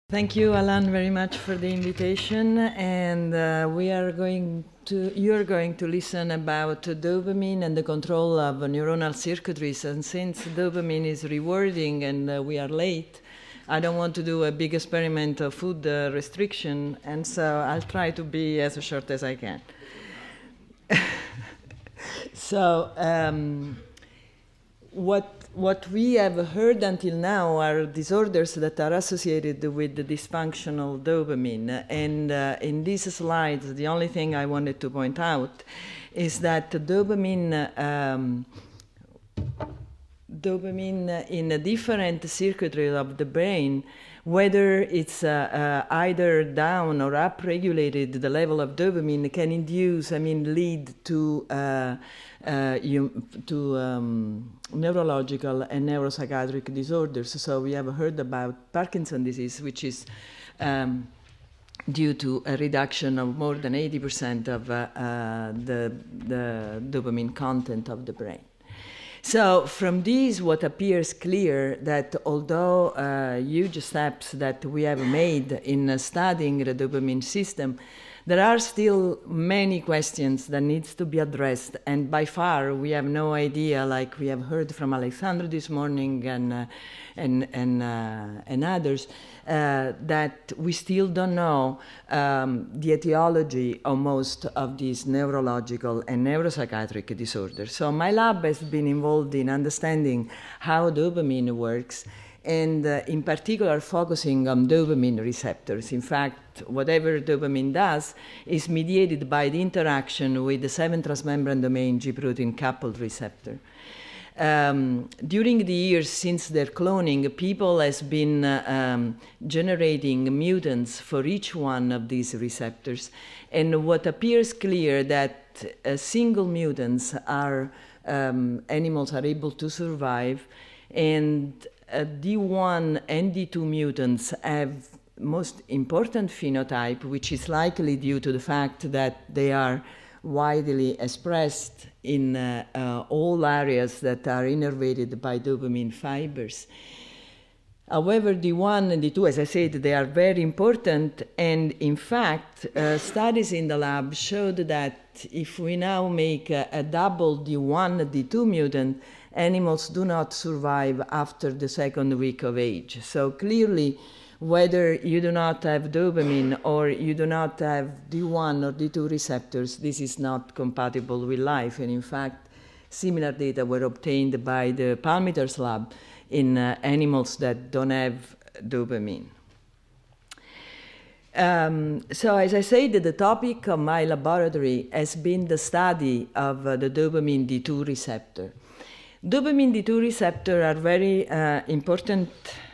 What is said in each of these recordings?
Thank you, Alan, very much for the invitation. And you're going to listen about dopamine and the control of neuronal circuitries. And since dopamine is rewarding and we are late, I don't want to do a big experiment of food restriction. And so I'll try to be as short as I can. So, what we have heard until now are disorders that are associated with the dysfunctional dopamine. And in these slides, the only thing I wanted to point out is that dopamine in a different circuitry of the brain, whether it's either down or up regulated, the level of dopamine can lead to neurological and neuropsychiatric disorders. So we have heard about Parkinson's disease, which is due to a reduction of more than 80% of the dopamine content of the brain. So from these, what appears clear that although huge steps that we have made in studying the dopamine system, there are still many questions that needs to be addressed, and by far we have no idea, like we have heard from Alessandro this morning and others, that we still don't know the etiology of most of these neurological and neuropsychiatric disorders. So my lab has been involved in understanding how dopamine works, and in particular focusing on dopamine receptors. In fact, whatever dopamine does is mediated by the interaction with the 7 transmembrane domain G protein coupled receptor. During the years since their cloning, people has been generating mutants for each one of these receptors. And what appears clear that single mutants are animals are able to survive, and D1 and D2 mutants have most important phenotype, which is likely due to the fact that they are widely expressed in all areas that are innervated by dopamine fibers. However, D1 and D2, as I said, they are very important, and in fact, studies in the lab showed that if we now make a double D1, D2 mutant, animals do not survive after the second week of age. So clearly, whether you do not have dopamine or you do not have D1 or D2 receptors, this is not compatible with life. And in fact, similar data were obtained by the Palmiter's lab in animals that don't have dopamine. So as I said, the topic of my laboratory has been the study of the dopamine D2 receptor. Dopamine D2 receptor are very important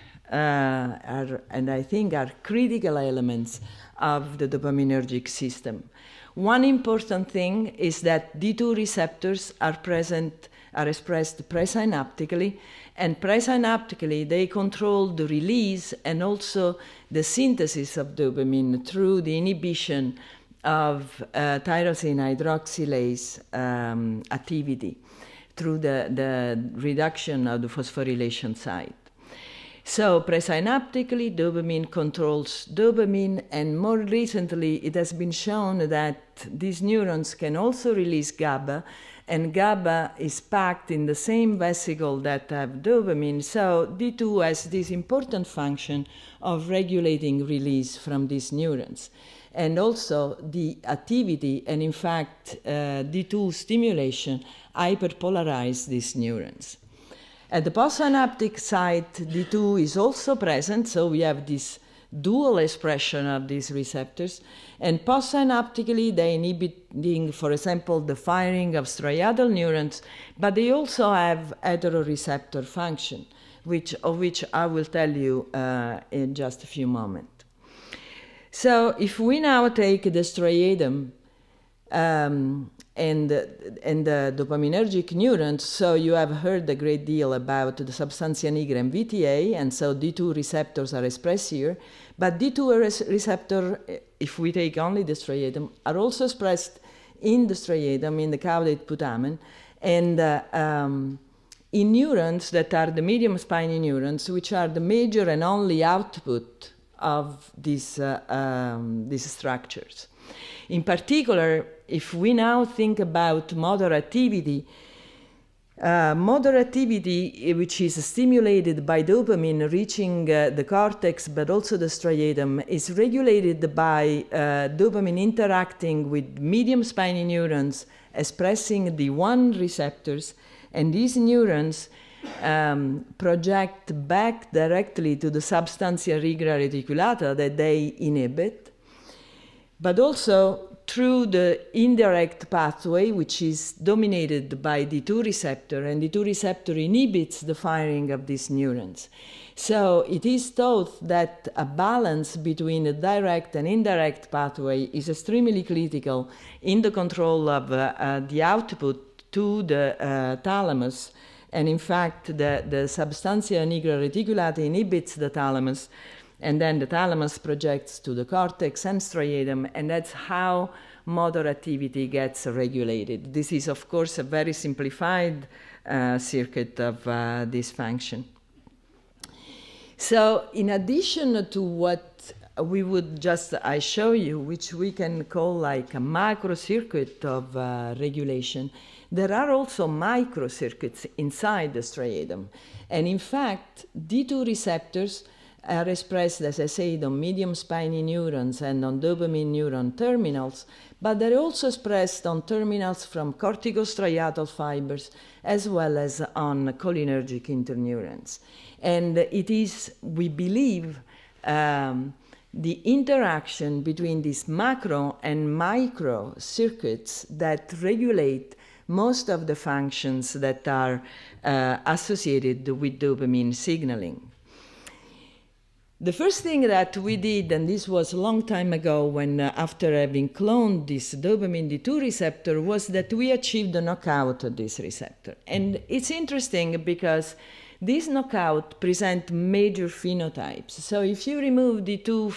and I think are critical elements of the dopaminergic system. One important thing is that D2 receptors are expressed presynaptically, and presynaptically they control the release and also the synthesis of dopamine through the inhibition of tyrosine hydroxylase activity, through the reduction of the phosphorylation site. So presynaptically, dopamine controls dopamine, and more recently it has been shown that these neurons can also release GABA, and GABA is packed in the same vesicle that have dopamine, so D2 has this important function of regulating release from these neurons. And also the activity, and in fact D2 stimulation, hyperpolarize these neurons. At the postsynaptic site, D2 is also present, so we have this dual expression of these receptors, and postsynaptically they inhibiting, for example, the firing of striatal neurons, but they also have heteroreceptor function, of which I will tell you in just a few moments. So if we now take the striatum and the dopaminergic neurons, so you have heard a great deal about the substantia nigra and VTA, and so D2 receptors are expressed here, but D2 receptor, if we take only the striatum, are also expressed in the striatum, in the caudate putamen, and in neurons that are the medium spiny neurons, which are the major and only output of these structures. In particular, if we now think about motor activity, which is stimulated by dopamine reaching the cortex but also the striatum, is regulated by dopamine interacting with medium spiny neurons expressing D1 receptors, and these neurons project back directly to the substantia nigra reticulata that they inhibit, but also through the indirect pathway, which is dominated by D2 receptor, and D2 receptor inhibits the firing of these neurons. So it is thought that a balance between a direct and indirect pathway is extremely critical in the control of the output to the thalamus. And in fact, the substantia nigra reticulata inhibits the thalamus, and then the thalamus projects to the cortex and striatum, and that's how motor activity gets regulated. This is, of course, a very simplified circuit of this function. So in addition to what I show you, which we can call like a macro circuit of regulation, there are also microcircuits inside the striatum. And in fact, D2 receptors are expressed, as I said, on medium spiny neurons and on dopamine neuron terminals, but they're also expressed on terminals from corticostriatal fibers as well as on cholinergic interneurons. And it is, we believe, the interaction between these macro and micro circuits that regulate most of the functions that are associated with dopamine signaling. The first thing that we did, and this was a long time ago when after having cloned this dopamine D2 receptor, was that we achieved a knockout of this receptor. And it's interesting because this knockout presents major phenotypes. So if you remove D2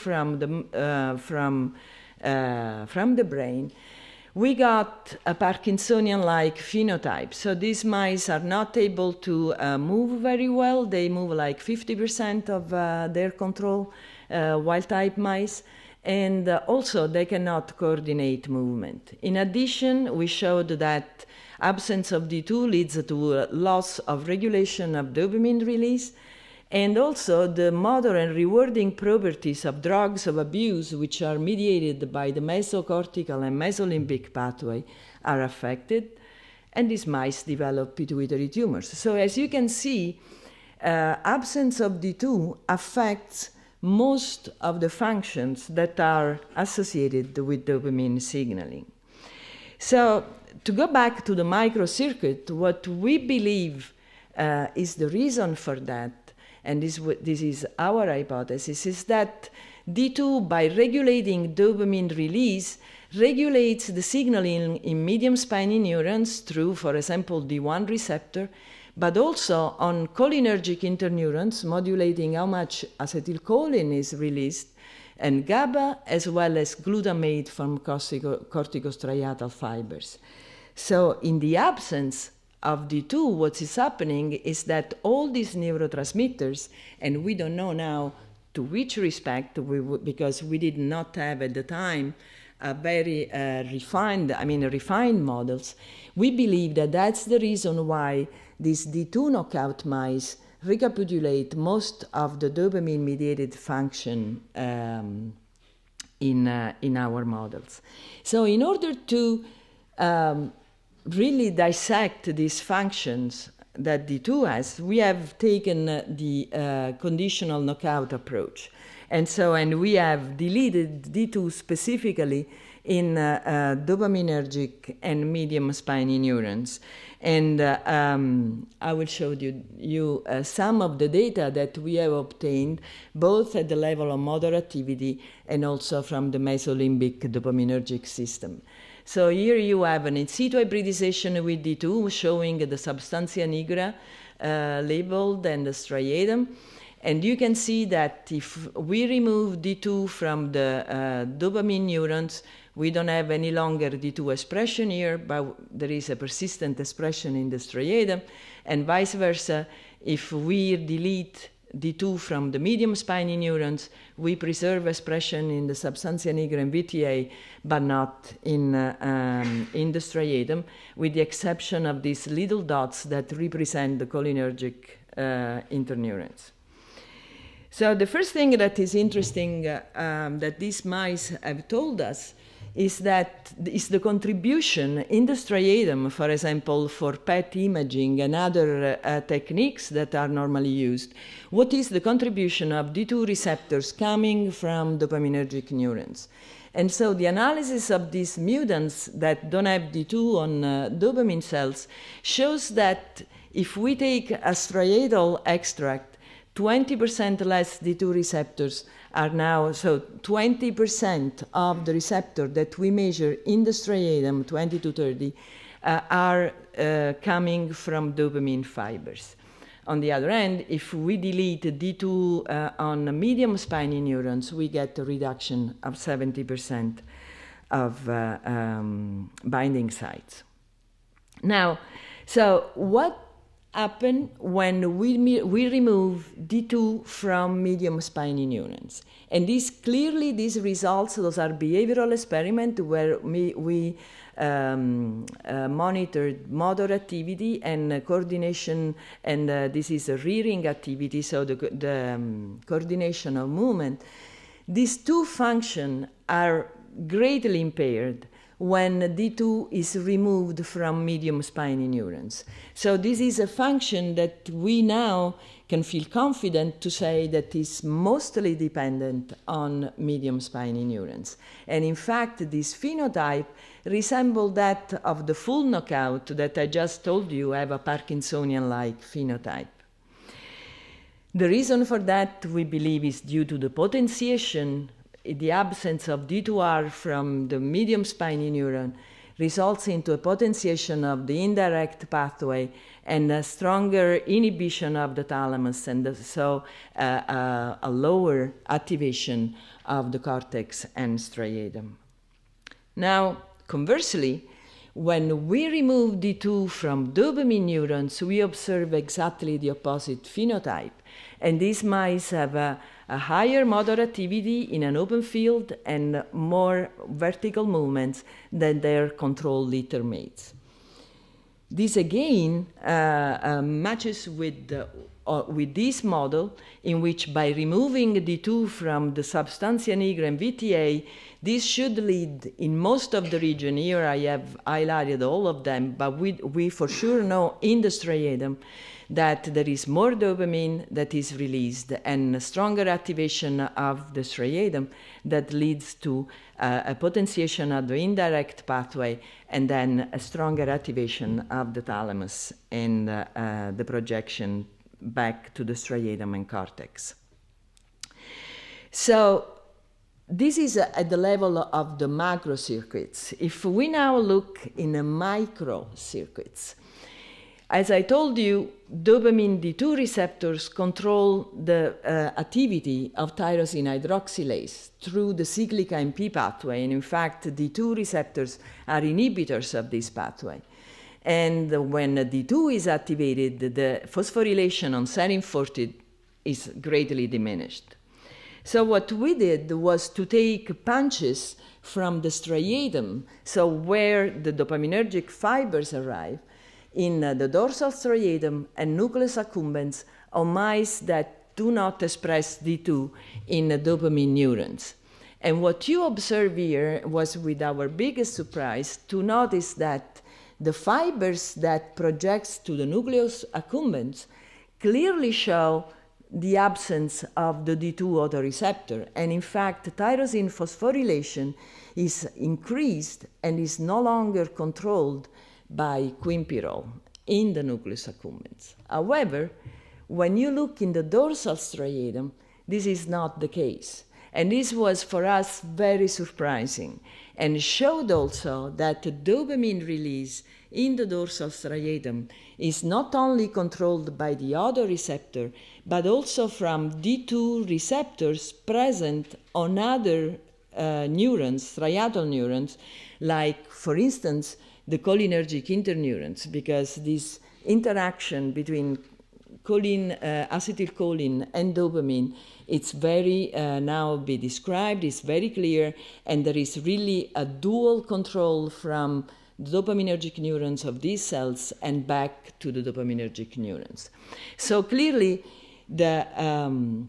from the brain, we got a Parkinsonian-like phenotype. So these mice are not able to move very well. They move like 50% of their control, wild-type mice. And also, they cannot coordinate movement. In addition, we showed that absence of D2 leads to a loss of regulation of dopamine release. And also, the motor and rewarding properties of drugs of abuse, which are mediated by the mesocortical and mesolimbic pathway, are affected, and these mice develop pituitary tumors. So as you can see, absence of D2 affects most of the functions that are associated with dopamine signaling. So to go back to the microcircuit, what we believe is the reason for that, and this is our hypothesis, is that D2, by regulating dopamine release, regulates the signaling in medium spiny neurons through, for example, D1 receptor, but also on cholinergic interneurons, modulating how much acetylcholine is released, and GABA, as well as glutamate from corticostriatal fibers. So in the absence of D2, what is happening is that all these neurotransmitters, and we don't know now to which respect, because we did not have at the time a very refined models, we believe that that's the reason why these D2 knockout mice recapitulate most of the dopamine-mediated function in our models. So in order to really dissect these functions that D2 has, we have taken the conditional knockout approach. And we have deleted D2 specifically in dopaminergic and medium spiny neurons. And I will show you some of the data that we have obtained, both at the level of motor activity and also from the mesolimbic dopaminergic system. So here you have an in situ hybridization with D2 showing the substantia nigra labeled and the striatum. And you can see that if we remove D2 from the dopamine neurons, we don't have any longer D2 expression here, but there is a persistent expression in the striatum. And vice versa, if we delete D2 from the medium spiny neurons, we preserve expression in the substantia nigra and VTA, but not in the striatum, with the exception of these little dots that represent the cholinergic interneurons. So the first thing that is interesting that these mice have told us is the contribution in the striatum, for example, for PET imaging and other techniques that are normally used. What is the contribution of D2 receptors coming from dopaminergic neurons? And so the analysis of these mutants that don't have D2 on dopamine cells shows that if we take a striatal extract, 20% less D2 receptors are now, so 20% of the receptor that we measure in the striatum, 20 to 30, are coming from dopamine fibers. On the other hand, if we delete D2 on medium spiny neurons, we get a reduction of 70% of binding sites. Now, so what happen when we remove D2 from medium spiny neurons? And these results, those are behavioral experiments where we monitored motor activity and coordination, and this is a rearing activity, so the coordination of movement. These two functions are greatly impaired when D2 is removed from medium spiny neurons. So this is a function that we now can feel confident to say that is mostly dependent on medium spiny neurons. And in fact, this phenotype resembles that of the full knockout that I just told you have a Parkinsonian-like phenotype. The reason for that, we believe, is due to the potentiation. The absence of D2R from the medium spiny neuron results into a potentiation of the indirect pathway and a stronger inhibition of the thalamus, and so a lower activation of the cortex and striatum. Now, conversely, when we remove D2 from dopamine neurons, we observe exactly the opposite phenotype. And these mice have a higher motor activity in an open field and more vertical movements than their control litter mates. This again matches with this model in which by removing D2 from the substantia nigra and VTA, this should lead in most of the region, here I have highlighted all of them, but we for sure know in the striatum that there is more dopamine that is released and a stronger activation of the striatum that leads to a potentiation of the indirect pathway and then a stronger activation of the thalamus and the projection back to the striatum and cortex. So this is at the level of the macro circuits. If we now look in the micro circuits, as I told you, dopamine D2 receptors control the activity of tyrosine hydroxylase through the cyclic AMP pathway, and in fact, D2 receptors are inhibitors of this pathway. And when D2 is activated, the phosphorylation on serine 40 is greatly diminished. So what we did was to take punches from the striatum, so where the dopaminergic fibers arrive, in the dorsal striatum and nucleus accumbens on mice that do not express D2 in the dopamine neurons. And what you observe here was, with our biggest surprise, to notice that the fibers that projects to the nucleus accumbens clearly show the absence of the D2 autoreceptor. And in fact, tyrosine phosphorylation is increased and is no longer controlled by quinpirole in the nucleus accumbens. However, when you look in the dorsal striatum, this is not the case. And this was for us very surprising and showed also that the dopamine release in the dorsal striatum is not only controlled by the autoreceptor, but also from D2 receptors present on other neurons, striatal neurons, like, for instance, the cholinergic interneurons, because this interaction between choline, acetylcholine and dopamine, it's very now be described, it's very clear, and there is really a dual control from the dopaminergic neurons of these cells and back to the dopaminergic neurons. So clearly, the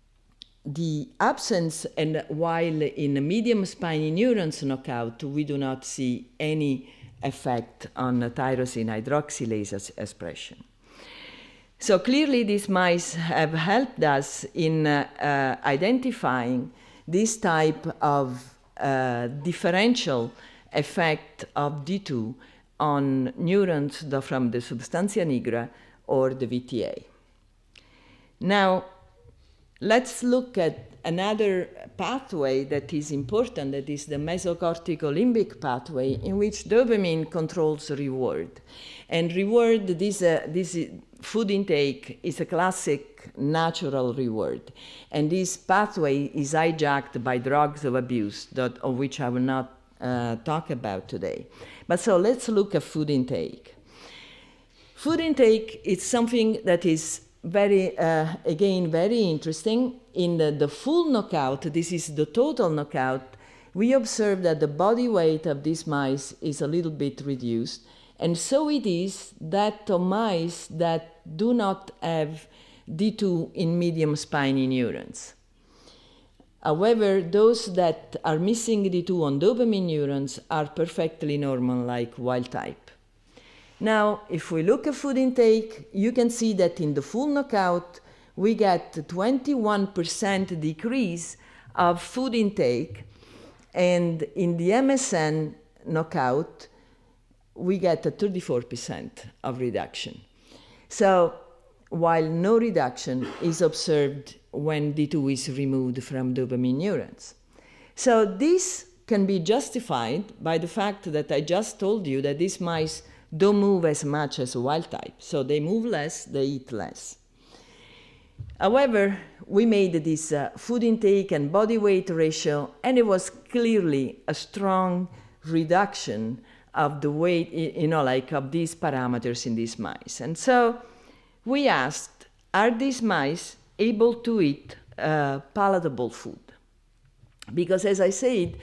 absence, and while in medium spiny neurons knockout, we do not see any effect on tyrosine hydroxylase expression. So clearly these mice have helped us in identifying this type of differential effect of D2 on neurons from the substantia nigra or the VTA. Now, let's look at another pathway that is important, that is the mesocortical limbic pathway, in which dopamine controls reward. And reward, this food intake is a classic natural reward. And this pathway is hijacked by drugs of abuse, of which I will not talk about today. But so let's look at food intake. Food intake is something that is very interesting. In the full knockout, this is the total knockout, we observe that the body weight of these mice is a little bit reduced. And so it is that of mice that do not have D2 in medium spiny neurons. However, those that are missing D2 on dopamine neurons are perfectly normal, like wild type. Now, if we look at food intake, you can see that in the full knockout, we get 21% decrease of food intake, and in the MSN knockout, we get a 34% of reduction. So, while no reduction is observed when D2 is removed from dopamine neurons. So this can be justified by the fact that I just told you that these mice don't move as much as wild type. So they move less, they eat less. However, we made this food intake and body weight ratio, and it was clearly a strong reduction of the weight, of these parameters in these mice. And so we asked, are these mice able to eat palatable food? Because as I said,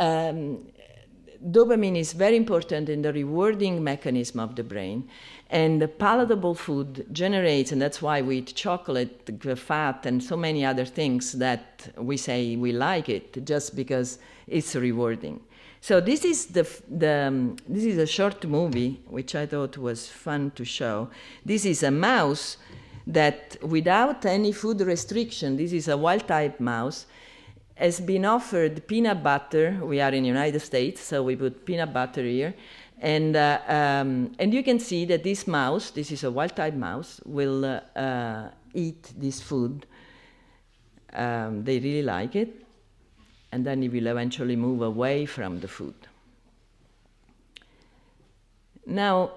dopamine is very important in the rewarding mechanism of the brain, and the palatable food generates, and that's why we eat chocolate, fat, and so many other things that we say we like it just because it's rewarding. So this is this is a short movie which I thought was fun to show. This is a mouse that, without any food restriction, this is a wild-type mouse, has been offered peanut butter. We are in the United States, so we put peanut butter here. And you can see that this mouse, this is a wild-type mouse, will eat this food. They really like it. And then it will eventually move away from the food. Now,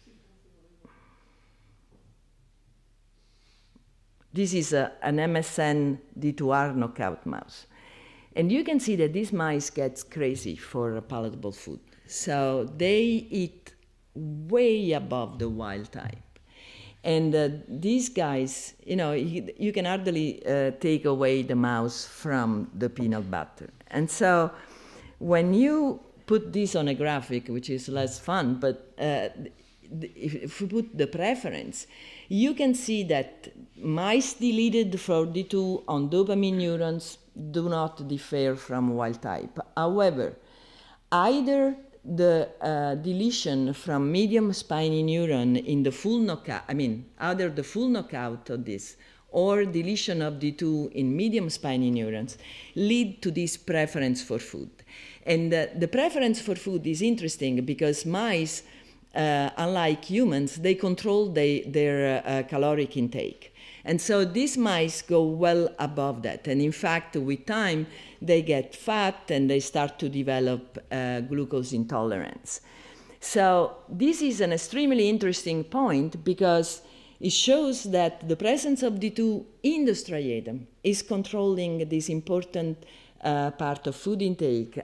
this is an MSN D2R knockout mouse. And you can see that this mice gets crazy for palatable food. So they eat way above the wild type. And these guys, you can hardly take away the mouse from the peanut butter. And so when you put this on a graphic, which is less fun, but if you put the preference, you can see that mice deleted for D2 on dopamine neurons do not differ from wild type. However, either the deletion from medium spiny neuron in the full knockout, either the full knockout of this or deletion of D2 in medium spiny neurons lead to this preference for food. And the preference for food is interesting because mice, unlike humans, they control their caloric intake. And so these mice go well above that. And in fact, with time, they get fat and they start to develop glucose intolerance. So this is an extremely interesting point because it shows that the presence of D2 in the striatum is controlling this important part of food intake,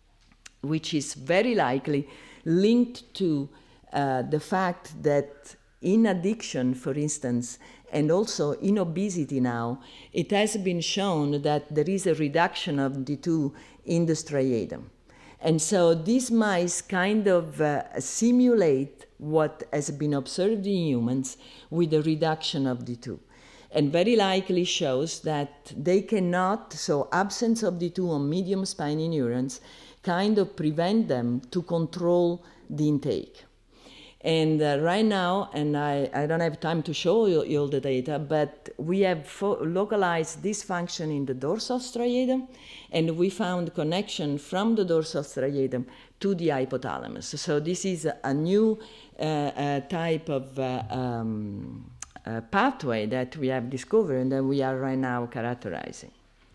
which is very likely linked to the fact that in addiction, for instance, and also in obesity now, it has been shown that there is a reduction of D2 in the striatum. And so these mice kind of simulate what has been observed in humans with a reduction of D2. And very likely shows that they cannot, so absence of D2 on medium spiny neurons kind of prevent them to control the intake. And right now, and I don't have time to show you all the data, but we have localized this function in the dorsal striatum, and we found connection from the dorsal striatum to the hypothalamus. So this is a new type of pathway that we have discovered and that we are right now characterizing.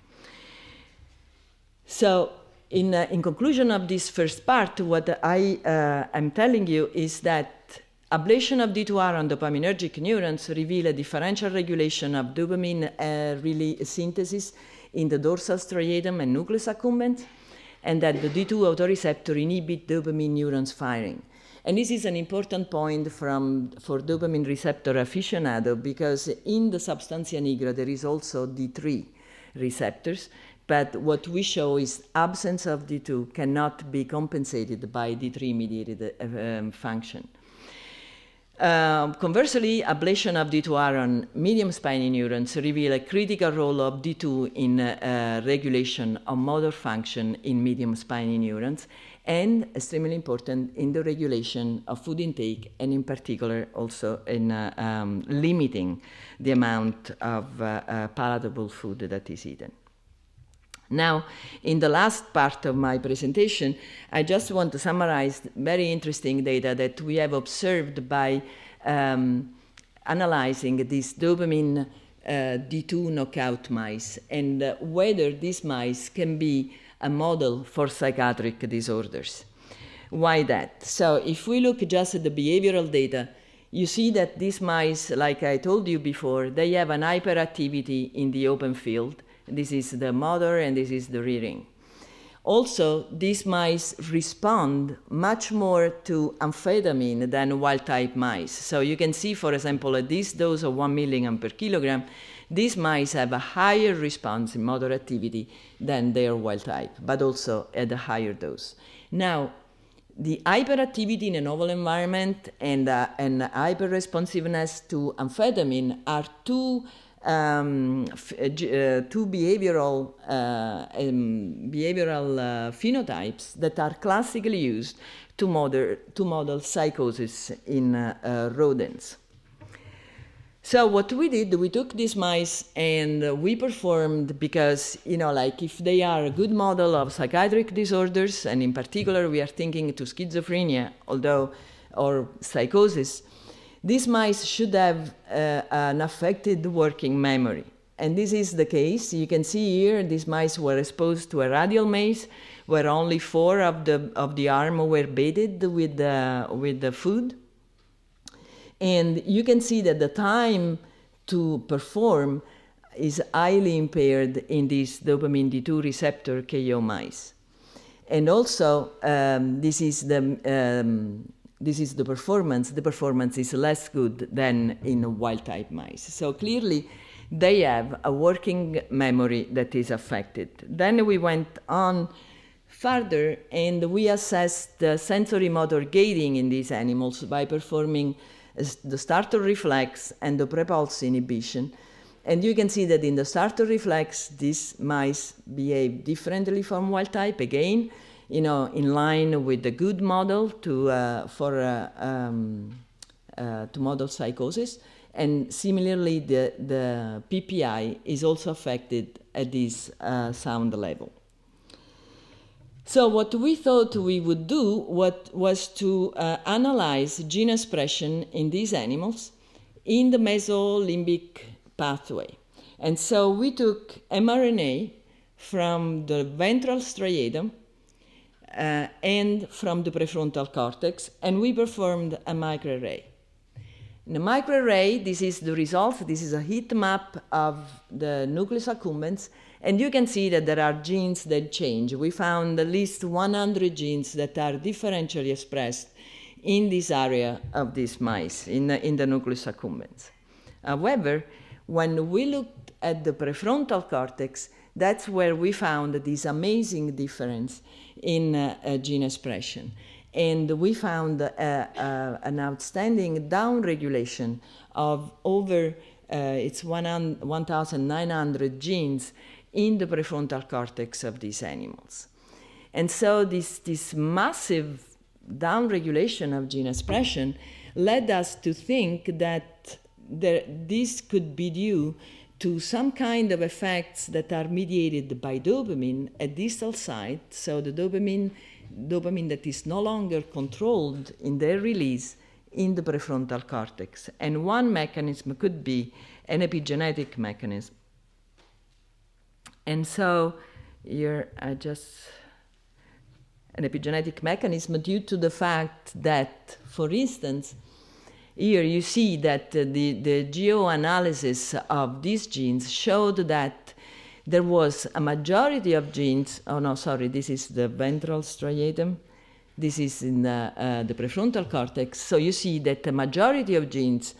So in conclusion of this first part, what I am telling you is that ablation of D2R on dopaminergic neurons reveal a differential regulation of dopamine synthesis in the dorsal striatum and nucleus accumbens, and that the D2 autoreceptor inhibit dopamine neurons firing. And this is an important point for dopamine receptor aficionado, because in the substantia nigra there is also D3 receptors, but what we show is absence of D2 cannot be compensated by D3-mediated function. Conversely, ablation of D2R on medium spiny neurons reveal a critical role of D2 in regulation of motor function in medium spiny neurons, and extremely important in the regulation of food intake, and in particular also in limiting the amount of palatable food that is eaten. Now, in the last part of my presentation, I just want to summarize very interesting data that we have observed by analyzing these dopamine D2 knockout mice, and whether these mice can be a model for psychiatric disorders. Why that? So if we look just at the behavioral data, you see that these mice, like I told you before, they have an hyperactivity in the open field. This is the motor and this is the rearing. Also, these mice respond much more to amphetamine than wild-type mice. So you can see, for example, at this dose of 1 milligram per kilogram, these mice have a higher response in motor activity than their wild type, but also at a higher dose. Now, the hyperactivity in a novel environment and hyperresponsiveness to amphetamine are two behavioral phenotypes that are classically used to model psychosis in rodents. So what we did, we took these mice and we performed, because, like if they are a good model of psychiatric disorders, and in particular we are thinking to schizophrenia, or psychosis, these mice should have an affected working memory. And this is the case. You can see here, these mice were exposed to a radial maze where only 4 of the arm were baited with the food. And you can see that the time to perform is highly impaired in these dopamine D2 receptor KO mice. And also, this is the performance. The performance is less good than in wild-type mice. So clearly, they have a working memory that is affected. Then we went on further, and we assessed the sensory motor gating in these animals by performing the startle reflex and the prepulse inhibition. And you can see that in the startle reflex, these mice behave differently from wild type, again, in line with the good model to model psychosis. And similarly, the PPI is also affected at this sound level. So what we thought we would do was to analyze gene expression in these animals in the mesolimbic pathway. And so we took mRNA from the ventral striatum and from the prefrontal cortex, and we performed a microarray. In the microarray, this is the result. This is a heat map of the nucleus accumbens, and you can see that there are genes that change. We found at least 100 genes that are differentially expressed in this area of these mice, in the nucleus accumbens. However, when we looked at the prefrontal cortex, that's where we found this amazing difference in gene expression. And we found an outstanding downregulation of over it's 1,900 genes in the prefrontal cortex of these animals. And so this massive downregulation of gene expression led us to think that this could be due to some kind of effects that are mediated by dopamine at distal site, so the dopamine that is no longer controlled in their release in the prefrontal cortex. And one mechanism could be an epigenetic mechanism. And so here an epigenetic mechanism due to the fact that, for instance, here you see that the geoanalysis of these genes showed that there was a majority of genes, this is the ventral striatum, this is in the prefrontal cortex, so you see that the majority of genes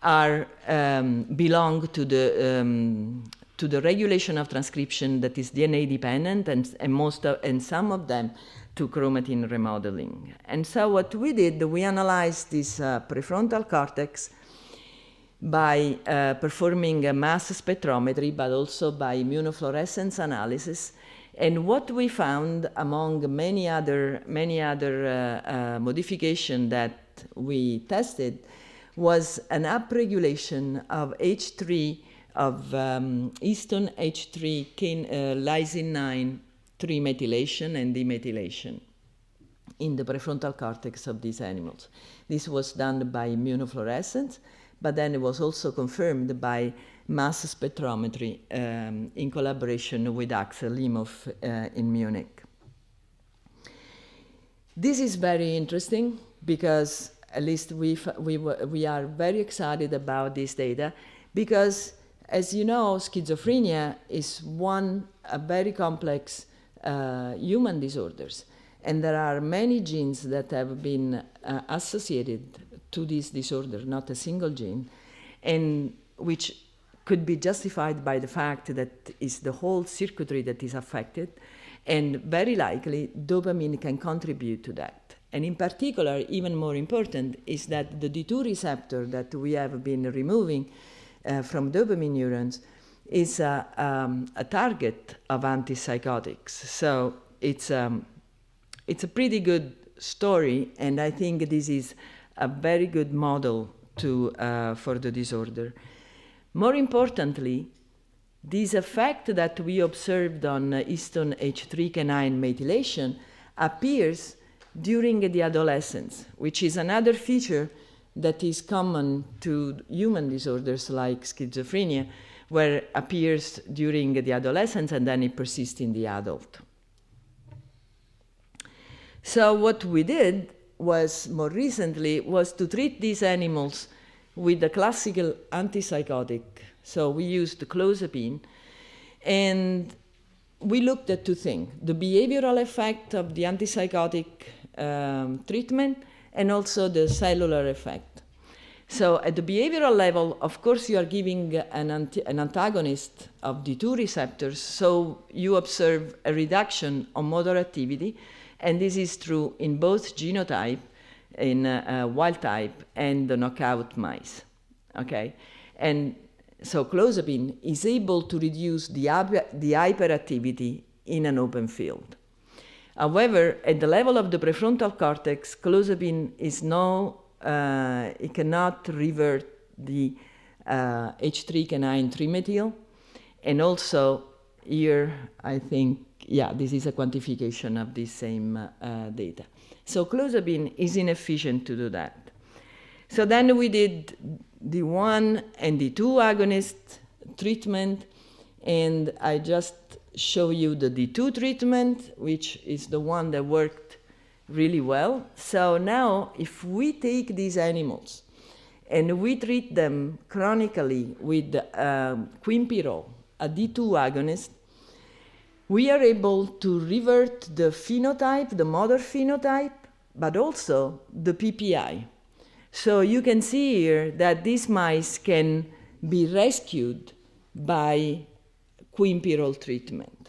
belong to the regulation of transcription that is DNA dependent, and some of them to chromatin remodeling. And so what we did, we analyzed this prefrontal cortex by performing a mass spectrometry, but also by immunofluorescence analysis. And what we found, among many other modifications that we tested, was an upregulation of H3, of histone H3 lysine 9 trimethylation and demethylation in the prefrontal cortex of these animals. This was done by immunofluorescence, but then it was also confirmed by mass spectrometry in collaboration with Axel Imhoff in Munich. This is very interesting because at least we are very excited about this data because, as you know, schizophrenia is a very complex human disorders, and there are many genes that have been associated to this disorder, not a single gene, and which could be justified by the fact that it's the whole circuitry that is affected, and very likely dopamine can contribute to that. And in particular, even more important, is that the D2 receptor that we have been removing from dopamine neurons is a target of antipsychotics. So it's a pretty good story, and I think this is a very good model for the disorder. More importantly, this effect that we observed on histone H3K9 methylation appears during the adolescence, which is another feature that is common to human disorders like schizophrenia, where it appears during the adolescence and then it persists in the adult. So what we did was, more recently, was to treat these animals with the classical antipsychotic. So we used clozapine, and we looked at two things: the behavioral effect of the antipsychotic treatment and also the cellular effect. So at the behavioral level, of course, you are giving an antagonist of D2 receptors, so you observe a reduction of motor activity, and this is true in both genotype, in wild type, and the knockout mice, okay? And so clozapine is able to reduce the hyperactivity in an open field. However, at the level of the prefrontal cortex, clozapine it cannot revert the H3K9 trimethyl, and also here, I think, this is a quantification of this same data. So clozapine is inefficient to do that. So then we did the 1 and the 2 agonist treatment, and I just show you the D2 treatment, which is the one that worked really well. So now, if we take these animals and we treat them chronically with quinpirole, a D2 agonist, we are able to revert the phenotype, the motor phenotype, but also the PPI. So you can see here that these mice can be rescued by quinpirole treatment.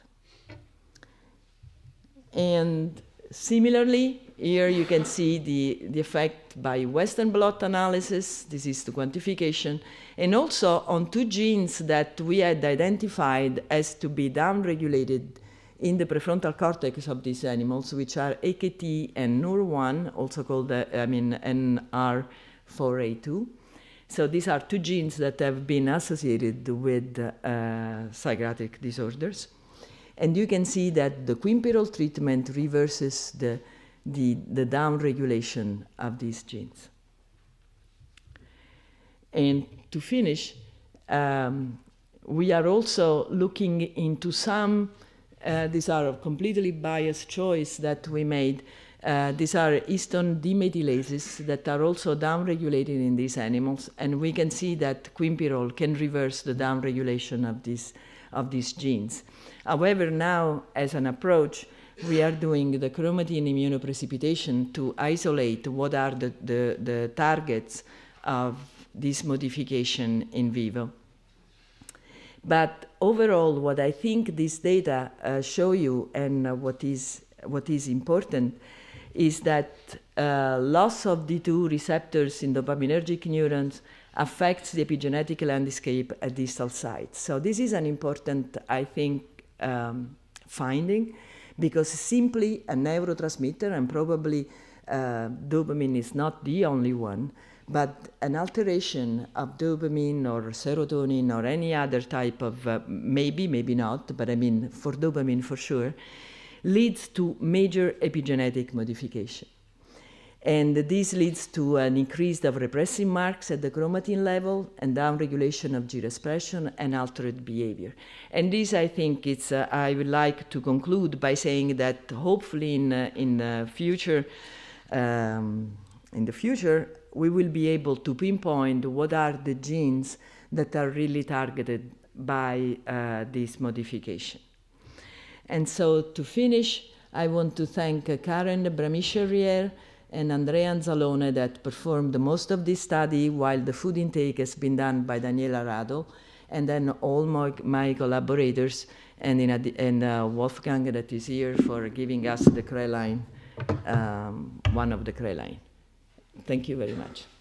And similarly, here you can see the effect by Western blot analysis. This is the quantification. And also on two genes that we had identified as to be downregulated in the prefrontal cortex of these animals, which are AKT and NUR1, also called NR4A2. So these are two genes that have been associated with psychiatric disorders. And you can see that the quinpirole treatment reverses the downregulation of these genes. And to finish, we are also looking into some, these are completely biased choice that we made. These are histone demethylases that are also downregulated in these animals, and we can see that quinpirole can reverse the downregulation of these genes. However, now, as an approach, we are doing the chromatin immunoprecipitation to isolate what are the targets of this modification in vivo. But overall, what I think these data show you, and what is important, is that loss of D2 receptors in dopaminergic neurons affects the epigenetic landscape at distal sites. So this is an important, I think, finding, because simply a neurotransmitter, and probably dopamine is not the only one, but an alteration of dopamine or serotonin or any other type of, maybe not, but I mean for dopamine for sure, leads to major epigenetic modification. And this leads to an increase of repressive marks at the chromatin level and downregulation of gene expression and altered behavior. And this, I think, I would like to conclude by saying that hopefully in the future, we will be able to pinpoint what are the genes that are really targeted by this modification. And so to finish, I want to thank Karen Brami-Cherrier and Andrea Anzalone that performed most of this study, while the food intake has been done by Daniela Rado, and then all my collaborators, and Wolfgang that is here for giving us the Creline, one of the Creline. Thank you very much.